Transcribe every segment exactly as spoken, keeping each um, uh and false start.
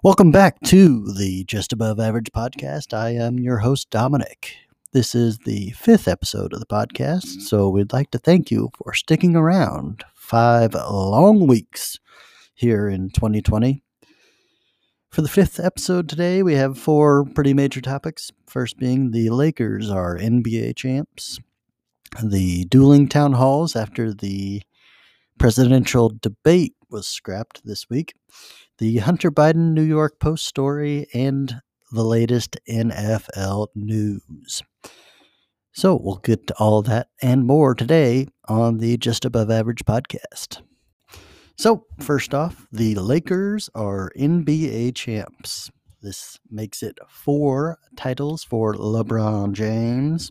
Welcome back to the Just Above Average podcast. I am your host, Dominic. This is the fifth episode of the podcast, so we'd like to thank you for sticking around five long weeks here in twenty twenty. For the fifth episode today, we have four pretty major topics. First being the Lakers are N B A champs, the dueling town halls after the presidential debate was scrapped this week, the Hunter Biden New York Post story, and the latest N F L news. So we'll get to all that and more today on the Just Above Average podcast. So first off, the Lakers are N B A champs. This makes it four titles for LeBron James.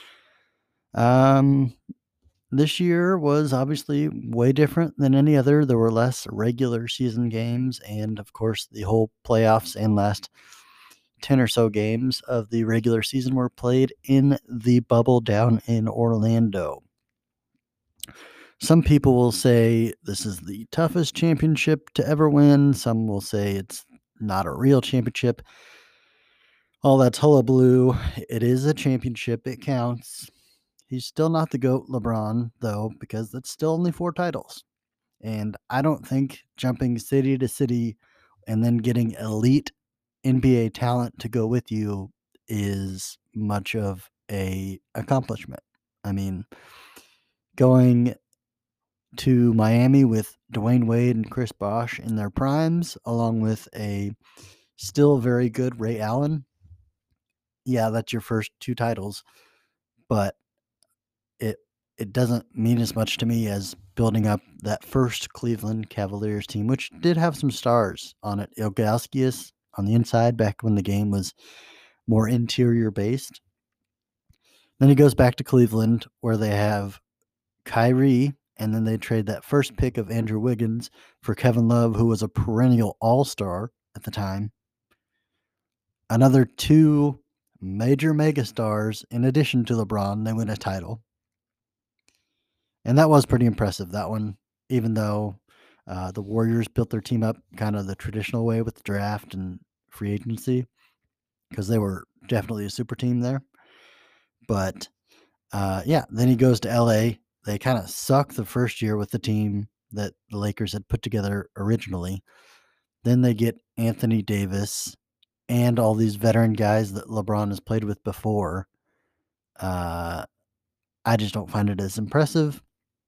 Um, This year was obviously way different than any other. There were less regular season games, and of course, the whole playoffs and last ten or so games of the regular season were played in the bubble down in Orlando. Some people will say this is the toughest championship to ever win. Some will say it's not a real championship. All that's hullabaloo. It is a championship. It counts. He's still not the GOAT, LeBron, though, because that's still only four titles. And I don't think jumping city to city and then getting elite N B A talent to go with you is much of a accomplishment. I mean, going to Miami with Dwayne Wade and Chris Bosh in their primes, along with a still very good Ray Allen, yeah, that's your first two titles, but it it doesn't mean as much to me as building up that first Cleveland Cavaliers team, which did have some stars on it. Ilgauskas on the inside back when the game was more interior based. Then he goes back to Cleveland where they have Kyrie, and then they trade that first pick of Andrew Wiggins for Kevin Love, who was a perennial all-star at the time. Another two major megastars in addition to LeBron. They win a title. And that was pretty impressive, that one, even though uh, the Warriors built their team up kind of the traditional way with the draft and free agency, because they were definitely a super team there. But, uh, yeah, then he goes to L A. They kind of suck the first year with the team that the Lakers had put together originally. Then they get Anthony Davis and all these veteran guys that LeBron has played with before. Uh, I just don't find it as impressive.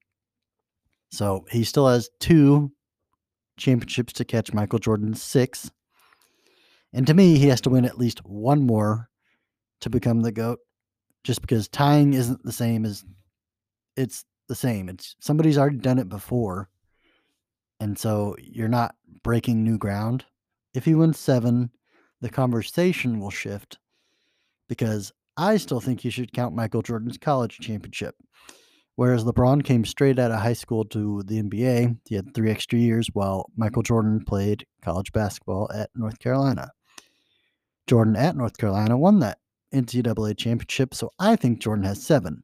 So he still has two championships to catch Michael Jordan's six. And to me, he has to win at least one more to become the GOAT, just because tying isn't the same as it's the same. It's somebody's already done it before. And so you're not breaking new ground. If he wins seven, the conversation will shift, because I still think you should count Michael Jordan's college championship. Whereas LeBron came straight out of high school to the N B A, he had three extra years while Michael Jordan played college basketball at North Carolina. Jordan at North Carolina won that N C double A championship, so I think Jordan has seven.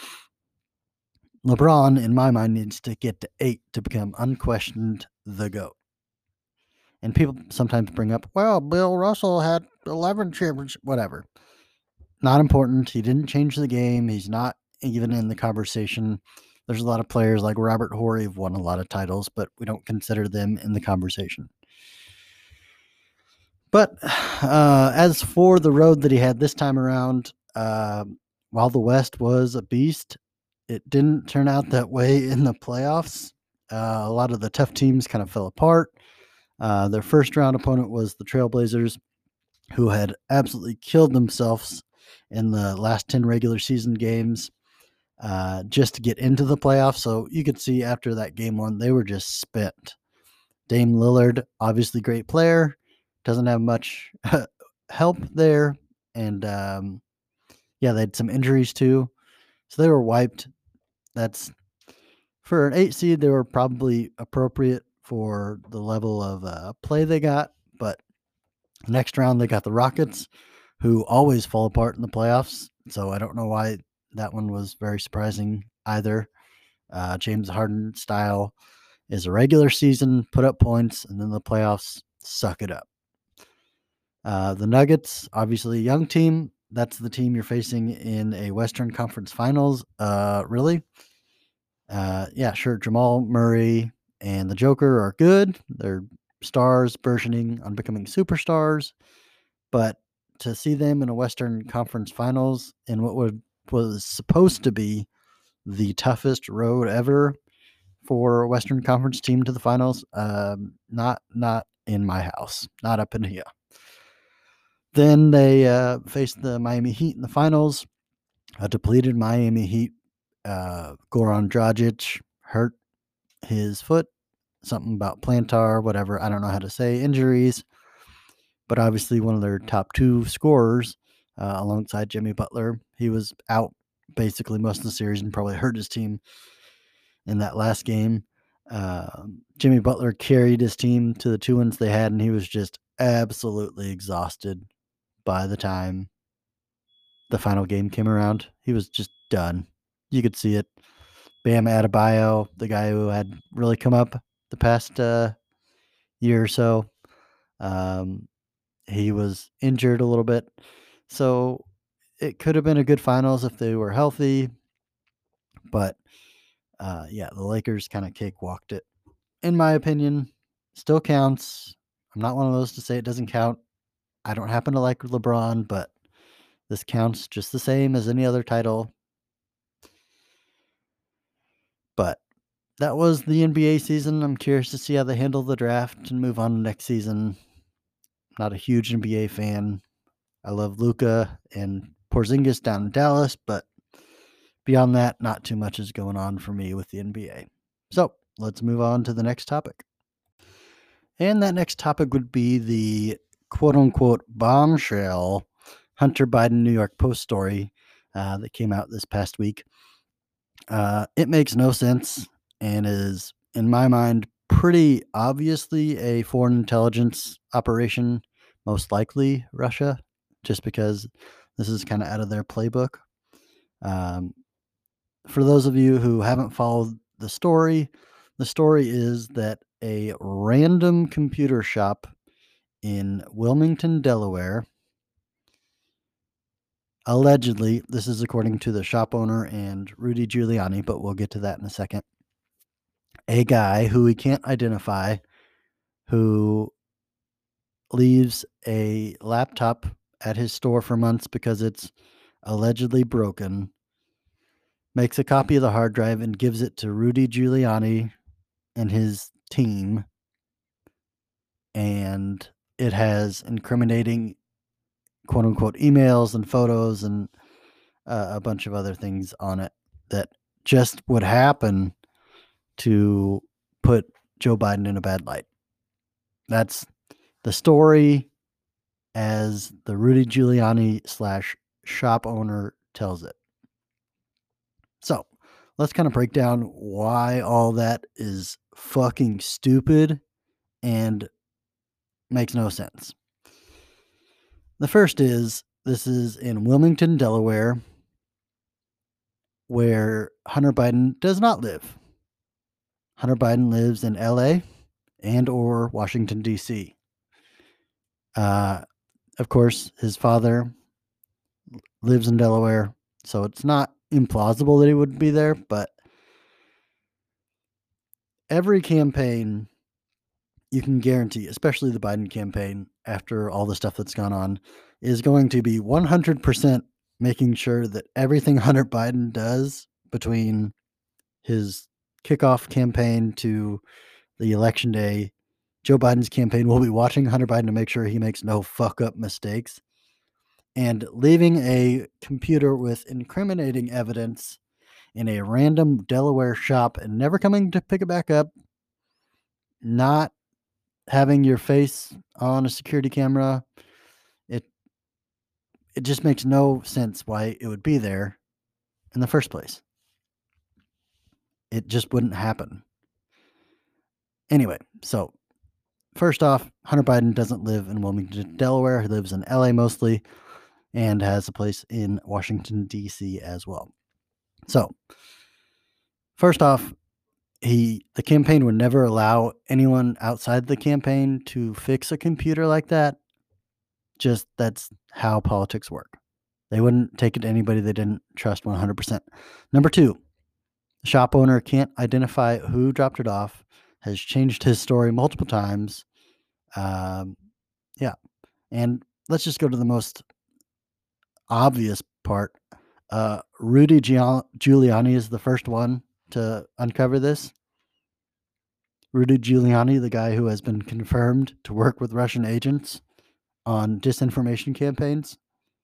LeBron, in my mind, needs to get to eight to become unquestioned the GOAT. And people sometimes bring up, well, Bill Russell had eleven championships, whatever. Not important. He didn't change the game. He's not even in the conversation. There's a lot of players like Robert Horry who've won a lot of titles, but we don't consider them in the conversation. But uh, as for the road that he had this time around, uh, while the West was a beast, it didn't turn out that way in the playoffs. Uh, a lot of the tough teams kind of fell apart. Uh, their first round opponent was the Trailblazers, who had absolutely killed themselves in the last ten regular season games uh, just to get into the playoffs. So you could see after that game one, they were just spent. Dame Lillard, obviously great player, doesn't have much help there. And um, yeah, they had some injuries too. So they were wiped. That's for an eight seed, they were probably appropriate for the level of uh, play they got. But next round, they got the Rockets, who always fall apart in the playoffs. So I don't know why that one was very surprising either. Uh, James Harden style is a regular season, put up points, and then the playoffs suck it up. Uh, the Nuggets, obviously a young team. That's the team you're facing in a Western Conference Finals. Uh, really? Uh, yeah, sure. Jamal Murray and the Joker are good. They're stars burgeoning on becoming superstars. But to see them in a Western Conference Finals in what would was supposed to be the toughest road ever for a Western Conference team to the finals, um, not not in my house, not up in here. Then they uh, faced the Miami Heat in the finals. A depleted Miami Heat. Uh, Goran Dragic hurt his foot. Something about plantar, whatever. I don't know how to say injuries. But obviously, one of their top two scorers, uh, alongside Jimmy Butler, he was out basically most of the series and probably hurt his team in that last game. Uh, Jimmy Butler carried his team to the two wins they had, and he was just absolutely exhausted by the time the final game came around. He was just done. You could see it. Bam Adebayo, the guy who had really come up the past uh, year or so, um, he was injured a little bit. So it could have been a good finals if they were healthy. But uh, yeah, the Lakers kind of cakewalked it. In my opinion, still counts. I'm not one of those to say it doesn't count. I don't happen to like LeBron, but this counts just the same as any other title. But that was the N B A season. I'm curious to see how they handle the draft and move on to next season. Not a huge N B A fan. I love Luka and Porzingis down in Dallas, but beyond that, not too much is going on for me with the N B A. So let's move on to the next topic. And that next topic would be the quote unquote bombshell Hunter Biden New York Post story uh, that came out this past week. Uh, it makes no sense and is, in my mind, pretty obviously a foreign intelligence operation, most likely Russia, just because this is kind of out of their playbook. Um, for those of you who haven't followed the story, the story is that a random computer shop in Wilmington, Delaware, allegedly, this is according to the shop owner and Rudy Giuliani, but we'll get to that in a second. A guy who we can't identify who leaves a laptop at his store for months because it's allegedly broken, makes a copy of the hard drive and gives it to Rudy Giuliani and his team, and it has incriminating quote unquote emails and photos and uh, a bunch of other things on it that just would happen to put Joe Biden in a bad light. That's the story as the Rudy Giuliani slash shop owner tells it. So let's kind of break down why all that is fucking stupid and makes no sense. The first is this is in Wilmington, Delaware, where Hunter Biden does not live. Hunter Biden lives in L A and or Washington, D C. Uh, of course, his father lives in Delaware, so it's not implausible that he would be there, but every campaign you can guarantee, especially the Biden campaign, after all the stuff that's gone on, is going to be one hundred percent making sure that everything Hunter Biden does between his kickoff campaign to the election day, Joe Biden's campaign will be watching Hunter Biden to make sure he makes no fuck up mistakes. And leaving a computer with incriminating evidence in a random Delaware shop and never coming to pick it back up, not having your face on a security camera, it it just makes no sense why it would be there in the first place. It just wouldn't happen. Anyway, so first off, Hunter Biden doesn't live in Wilmington, Delaware. He lives in L A mostly and has a place in Washington, D C as well. So, first off, he the campaign would never allow anyone outside the campaign to fix a computer like that. just that's how politics work. They wouldn't take it to anybody they didn't trust one hundred percent. Number two, the shop owner can't identify who dropped it off, has changed his story multiple times. Um, yeah. And let's just go to the most obvious part. Uh, Rudy Giuliani is the first one to uncover this. Rudy Giuliani, the guy who has been confirmed to work with Russian agents on disinformation campaigns.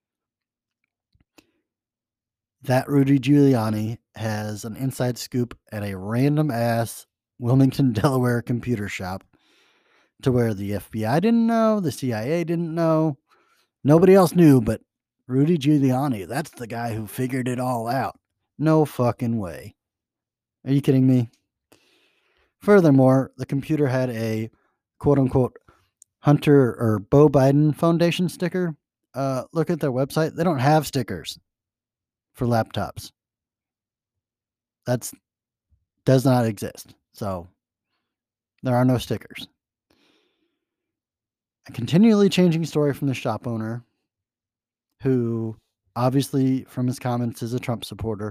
That Rudy Giuliani has an inside scoop at a random ass Wilmington, Delaware computer shop to where the F B I didn't know, the C I A didn't know, nobody else knew, but Rudy Giuliani, that's the guy who figured it all out. No fucking way. Are you kidding me? Furthermore, the computer had a quote-unquote Hunter or Beau Biden Foundation sticker. Uh, look at their website. They don't have stickers for laptops. That's does not exist. So there are no stickers. A continually changing story from the shop owner, who obviously from his comments is a Trump supporter.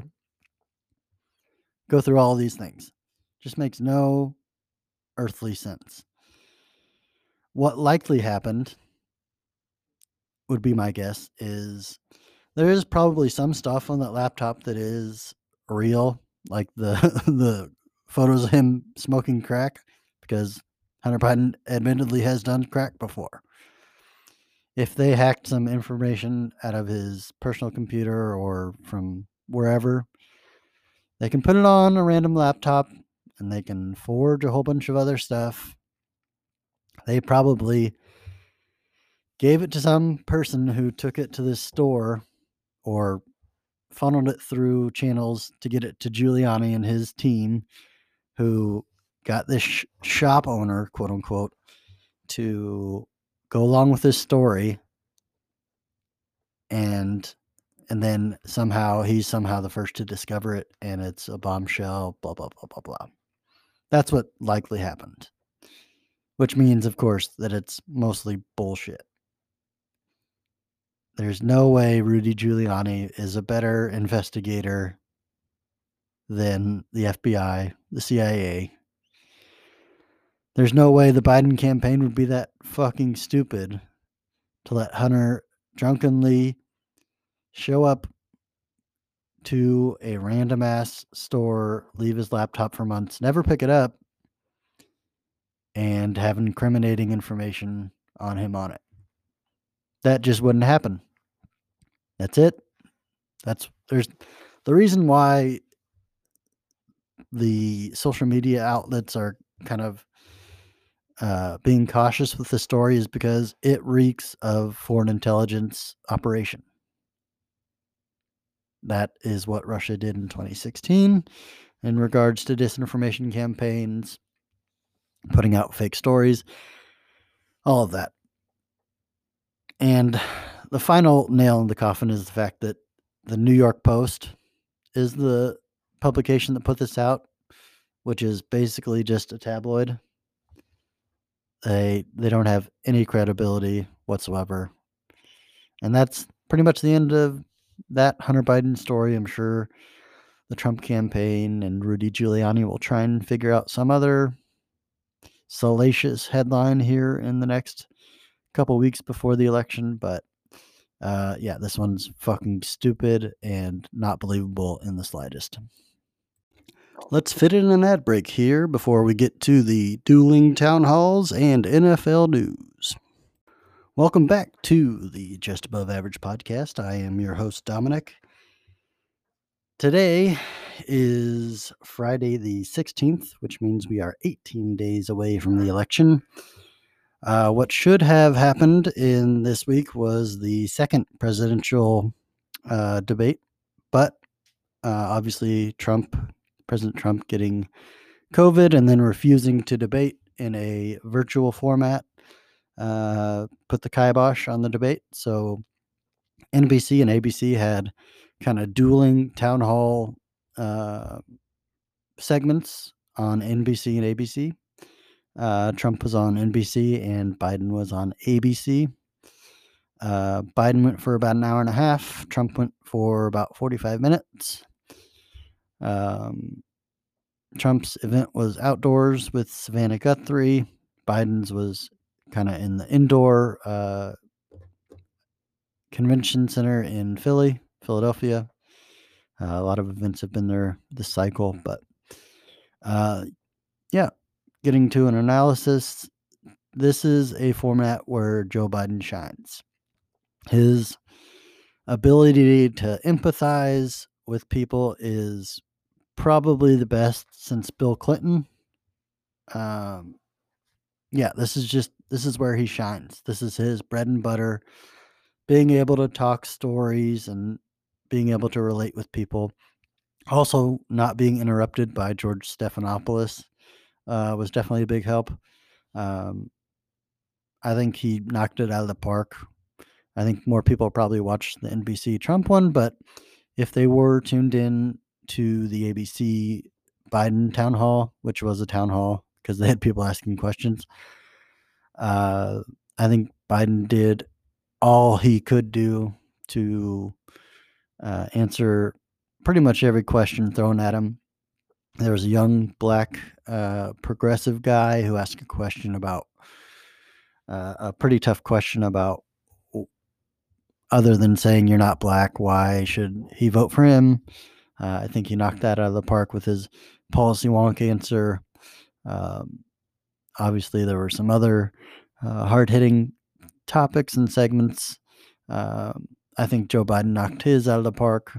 Go through all these things. Just makes no earthly sense. What likely happened, would be my guess, is there is probably some stuff on that laptop that is real, like the the photos of him smoking crack, because Hunter Biden admittedly has done crack before. If they hacked some information out of his personal computer or from wherever, they can put it on a random laptop and they can forge a whole bunch of other stuff. They probably gave it to some person who took it to this store or funneled it through channels to get it to Giuliani and his team, who got this sh- shop owner, quote unquote, to go along with this story, and and then somehow he's somehow the first to discover it, and it's a bombshell, blah, blah, blah, blah, blah. That's what likely happened, which means, of course, that it's mostly bullshit. There's no way Rudy Giuliani is a better investigator than the F B I, the C I A. There's no way the Biden campaign would be that fucking stupid to let Hunter drunkenly show up to a random ass store, leave his laptop for months, never pick it up, and have incriminating information on him on it. That just wouldn't happen. That's it. That's there's the reason why the social media outlets are kind of uh, being cautious with the story is because it reeks of foreign intelligence operation. That is what Russia did in twenty sixteen in regards to disinformation campaigns, putting out fake stories, all of that. And the final nail in the coffin is the fact that the New York Post is the publication that put this out, which is basically just a tabloid. They they don't have any credibility whatsoever. And that's pretty much the end of that Hunter Biden story. I'm sure the Trump campaign and Rudy Giuliani will try and figure out some other salacious headline here in the next couple weeks before the election. But uh, yeah, this one's fucking stupid and not believable in the slightest. Let's fit in an ad break here before we get to the dueling town halls and N F L news. Welcome back to the Just Above Average podcast. I am your host, Dominic. Today is Friday the sixteenth, which means we are eighteen days away from the election. Uh, what should have happened in this week was the second presidential uh, debate, but uh, obviously Trump, President Trump getting COVID and then refusing to debate in a virtual format uh, put the kibosh on the debate. So N B C and A B C had kind of dueling town hall uh, segments on N B C and A B C. Uh, Trump was on N B C and Biden was on A B C. Uh, Biden went for about an hour and a half. Trump went for about forty-five minutes. Um, Trump's event was outdoors with Savannah Guthrie. Biden's was kind of in the indoor uh, convention center in Philly, Philadelphia. Uh, a lot of events have been there this cycle, but uh, yeah, getting to an analysis, this is a format where Joe Biden shines. His ability to empathize with people is probably the best since Bill Clinton. Um, yeah, this is just this is where he shines. This is his bread and butter. Being able to talk stories and being able to relate with people. Also, not being interrupted by George Stephanopoulos uh, was definitely a big help. Um, I think he knocked it out of the park. I think more people probably watched the N B C Trump one, but if they were tuned in to the A B C Biden town hall, which was a town hall because they had people asking questions, uh, I think Biden did all he could do to uh, answer pretty much every question thrown at him. There was a young black uh, progressive guy who asked a question about uh, a pretty tough question about other than saying you're not black, why should he vote for him? Uh, I think he knocked that out of the park with his policy wonk answer. Um, obviously, there were some other uh, hard hitting topics and segments. Uh, I think Joe Biden knocked his out of the park,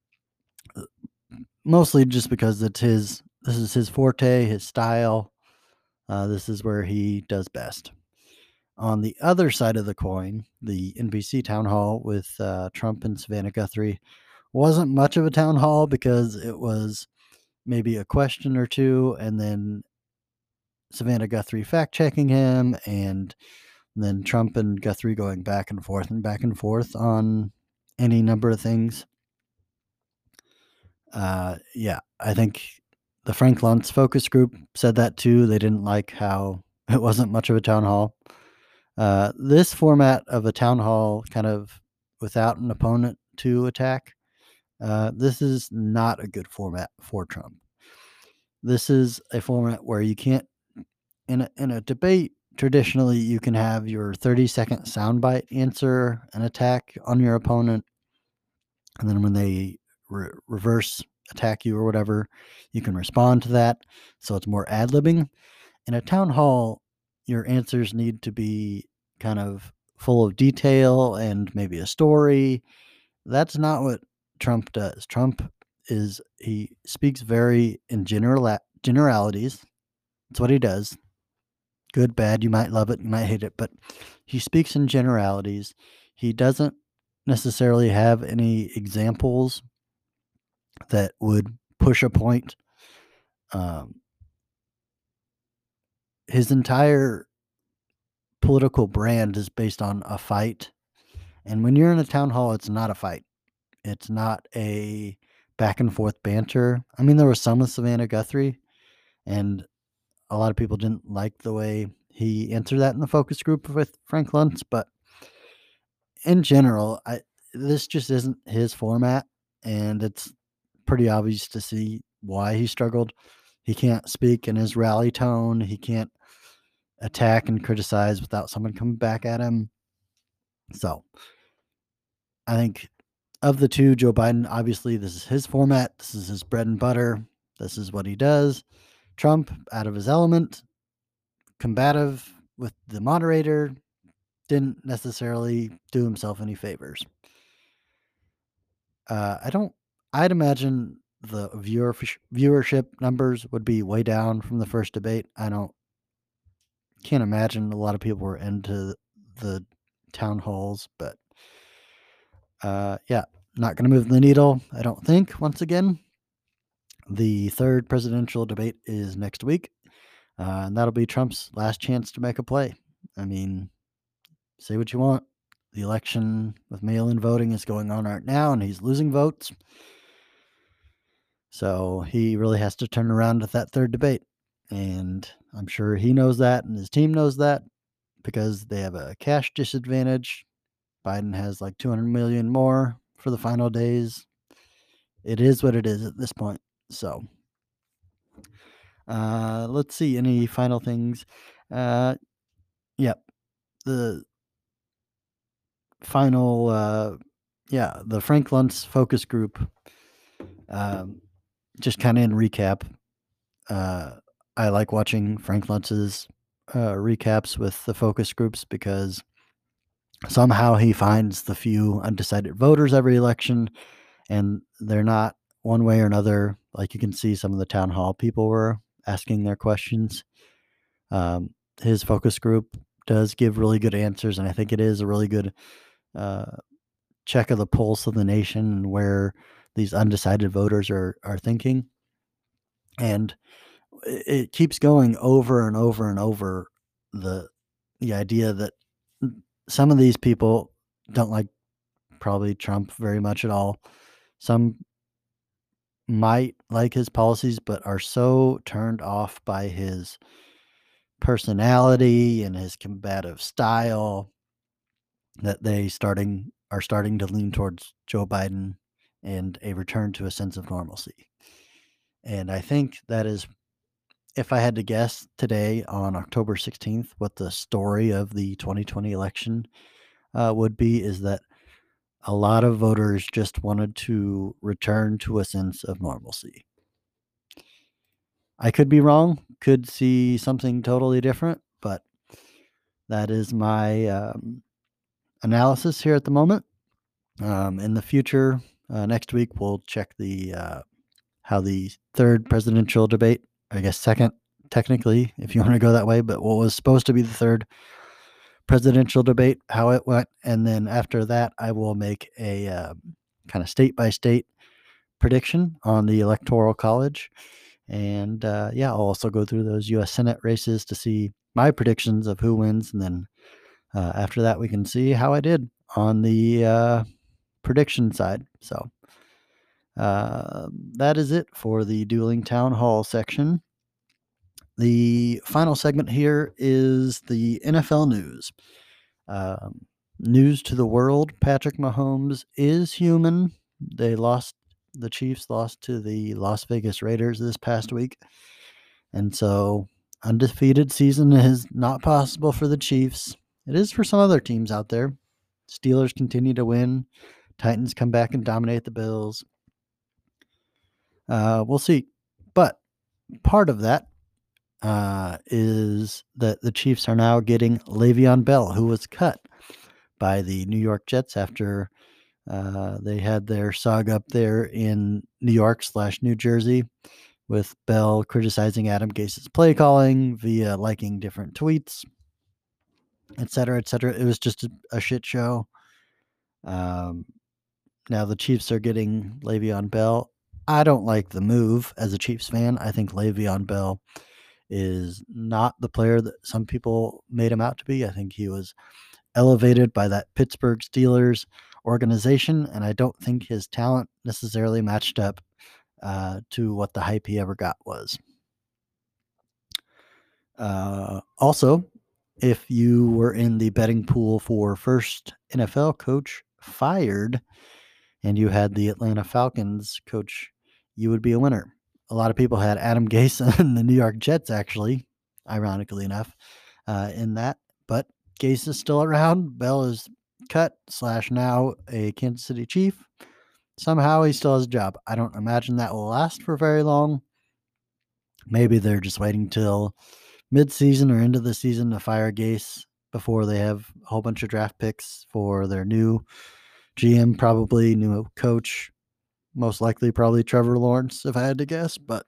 mostly just because it's his. This is his forte, his style. Uh, this is where he does best. On the other side of the coin, the N B C town hall with uh, Trump and Savannah Guthrie wasn't much of a town hall because it was maybe a question or two, and then Savannah Guthrie fact checking him, and then Trump and Guthrie going back and forth and back and forth on any number of things. Uh, yeah, I think the Frank Luntz focus group said that too. They didn't like how it wasn't much of a town hall. Uh, this format of a town hall, kind of without an opponent to attack, uh, this is not a good format for Trump. This is a format where you can't, in a, in a debate, traditionally you can have your thirty second soundbite answer an attack on your opponent. And then when they re- reverse attack you or whatever, you can respond to that. So it's more ad libbing. In a town hall, your answers need to be kind of full of detail and maybe a story. That's not what Trump does. Trump is, he speaks very in general generalities. That's what he does. Good, bad, you might love it, you might hate it, but he speaks in generalities. He doesn't necessarily have any examples that would push a point. Um, his entire political brand is based on a fight. And when you're in a town hall, it's not a fight. It's not a back and forth banter. I mean, there was some with Savannah Guthrie, and a lot of people didn't like the way he answered that in the focus group with Frank Luntz. But in general, I this just isn't his format, and it's pretty obvious to see why he struggled. He can't speak in his rally tone. He can't attack and criticize without someone coming back at him. So I think of the two, Joe Biden, obviously, this is his format. This is his bread and butter. This is what he does. Trump, out of his element, combative with the moderator, didn't necessarily do himself any favors. Uh, I don't, I'd imagine the viewer viewership numbers would be way down from the first debate. I don't, can't imagine a lot of people were into the town halls, but uh, yeah, not going to move the needle, I don't think, once again. The third presidential debate is next week, uh, and that'll be Trump's last chance to make a play. I mean, say what you want. The election with mail-in voting is going on right now, and he's losing votes. So he really has to turn around at that third debate. And I'm sure he knows that, and his team knows that, because they have a cash disadvantage. Biden has like two hundred million more for the final days. It is what it is at this point. So, uh, let's see. Any final things? Uh, yep. The final, uh, yeah, the Frank Luntz focus group. Um, just kind of in recap. Uh, I like watching Frank Luntz's uh, recaps with the focus groups because somehow he finds the few undecided voters every election, and they're not one way or another. Like you can see some of the town hall people were asking their questions. Um, his focus group does give really good answers, and I think it is a really good uh, check of the pulse of the nation and where these undecided voters are are thinking. And it keeps going over and over and over the the idea that some of these people don't like probably Trump very much at all. Some might like his policies, but are so turned off by his personality and his combative style that they starting are starting to lean towards Joe Biden and a return to a sense of normalcy. And I think that is, if I had to guess today on October sixteenth, what the story of the twenty twenty election uh, would be, is that a lot of voters just wanted to return to a sense of normalcy. I could be wrong, could see something totally different, but that is my um, analysis here at the moment. Um, in the future, uh, next week, we'll check the uh, how the third presidential debate, I guess second, technically, if you want to go that way, but what was supposed to be the third presidential debate, how it went. And then after that, I will make a uh, kind of state by state prediction on the Electoral College. And uh, yeah, I'll also go through those U S Senate races to see my predictions of who wins. And then uh, after that, we can see how I did on the uh, prediction side. So uh, that is it for the Dueling Town Hall section. The final segment here is the N F L news. Um, news to the world: Patrick Mahomes is human. They lost, the Chiefs lost to the Las Vegas Raiders this past week. And so undefeated season is not possible for the Chiefs. It is for some other teams out there. Steelers continue to win. Titans come back and dominate the Bills. Uh, we'll see. But part of that uh, is that the Chiefs are now getting Le'Veon Bell, who was cut by the New York Jets after uh, they had their saga up there in New York slash New Jersey with Bell criticizing Adam Gase's play calling via liking different tweets, et cetera, et cetera. It was just a, a shit show. Um, now the Chiefs are getting Le'Veon Bell. I don't like the move as a Chiefs fan. I think Le'Veon Bell is not the player that some people made him out to be. I think he was elevated by that Pittsburgh Steelers organization, and I don't think his talent necessarily matched up uh, to what the hype he ever got was. Uh, also, if you were in the betting pool for first N F L coach fired and you had the Atlanta Falcons coach, you would be a winner. A lot of people had Adam Gase and the New York Jets, actually, ironically enough, uh, in that. But Gase is still around. Bell is cut slash now a Kansas City Chief. Somehow he still has a job. I don't imagine that will last for very long. Maybe they're just waiting till mid-season or into the season to fire Gase before they have a whole bunch of draft picks for their new G M, probably new coach, most likely probably Trevor Lawrence, if I had to guess. But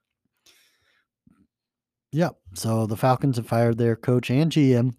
yeah, so the Falcons have fired their coach and G M.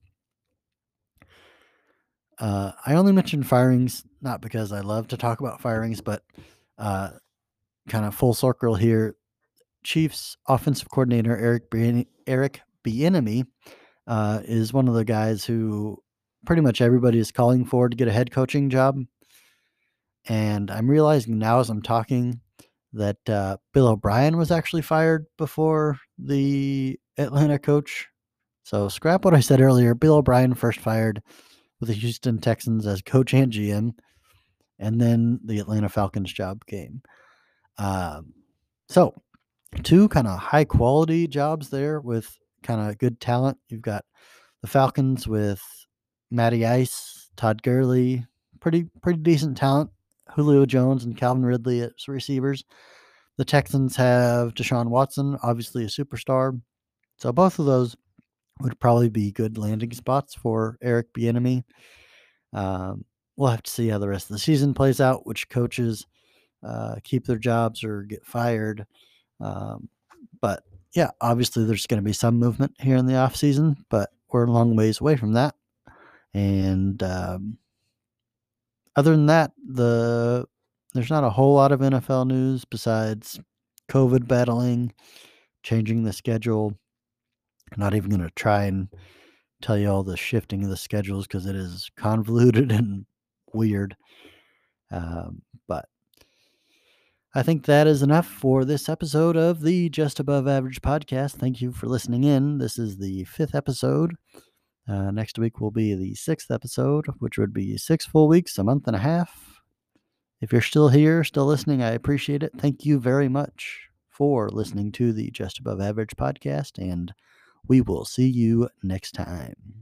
Uh, I only mentioned firings not because I love to talk about firings, but uh, kind of full circle here. Chiefs offensive coordinator Eric Bien- Eric Bieniemy uh, is one of the guys who pretty much everybody is calling for to get a head coaching job. And I'm realizing now as I'm talking that uh, Bill O'Brien was actually fired before the Atlanta coach. So scrap what I said earlier. Bill O'Brien first fired with the Houston Texans as coach and G M, and then the Atlanta Falcons job came. Um, so two kind of high quality jobs there with kind of good talent. You've got the Falcons with Matty Ice, Todd Gurley, pretty pretty decent talent. Julio Jones and Calvin Ridley as receivers. The Texans have Deshaun Watson, obviously a superstar. So both of those would probably be good landing spots for Eric Bieniemy. Um, we'll have to see how the rest of the season plays out, which coaches uh, keep their jobs or get fired. Um, but yeah, obviously there's going to be some movement here in the offseason, but we're a long ways away from that. And um, other than that, the there's not a whole lot of N F L news besides COVID battling, changing the schedule. I'm not even going to try and tell you all the shifting of the schedules because it is convoluted and weird. Um, but I think that is enough for this episode of the Just Above Average podcast. Thank you for listening in. This is the fifth episode. Uh, next week will be the sixth episode, which would be six full weeks, a month and a half. If you're still here, still listening, I appreciate it. Thank you very much for listening to the Just Above Average podcast, and we will see you next time.